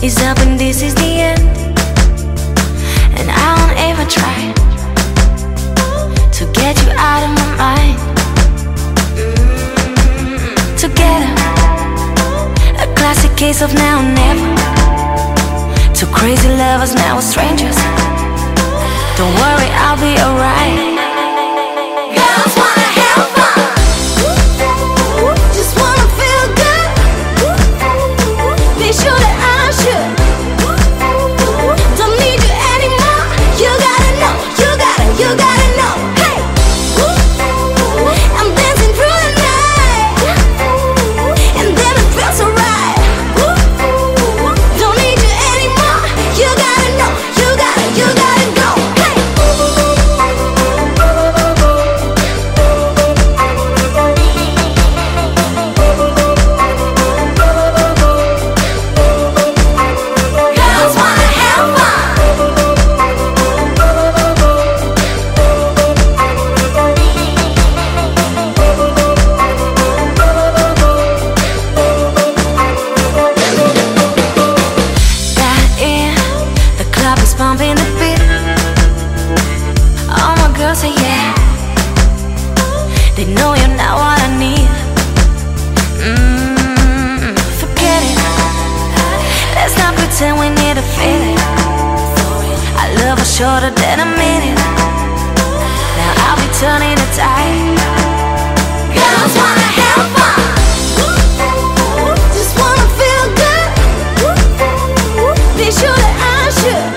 is up and this is the end. And I won't ever try to get you out of my mind. Together, a classic case of now and never. Two crazy lovers, now we're strangers. Don't worry, I'll be alright. Girls wanna have fun, just wanna feel good. Be sure that I should. Don't need you anymore. You gotta know, you gotta know. Hey, I'm dancing through the night, and then it feels alright. Don't need you anymore. You gotta know, you gotta go. Pumping the beat. All my girls say yeah. They know you're not what I need. Forget it. Let's not pretend we need to feel it. I love her shorter than a minute. Now I'll be turning the tide. Girls wanna have fun, just wanna feel good. Be sure that I should.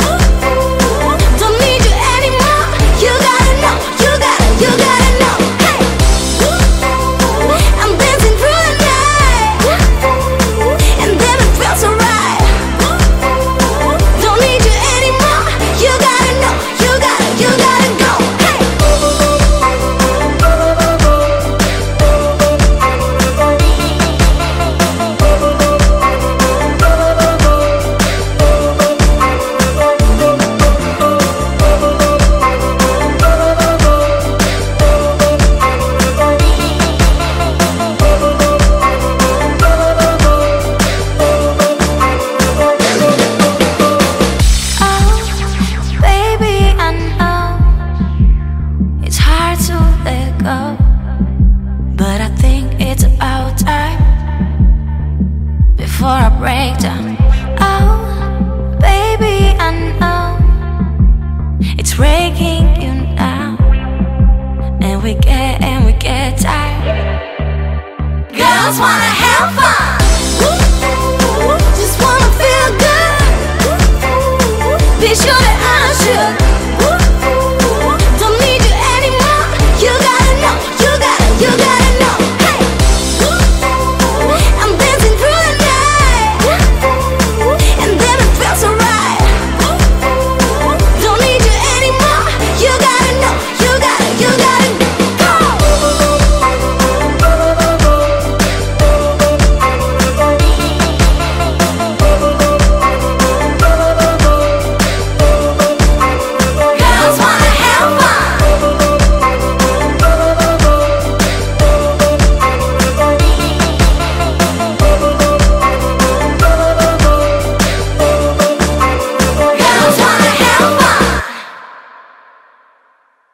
But I think it's about time before I break down. Oh, baby, I know it's breaking you now, and we get tired. Girls wanna have fun, just wanna feel good. Be sure that I should.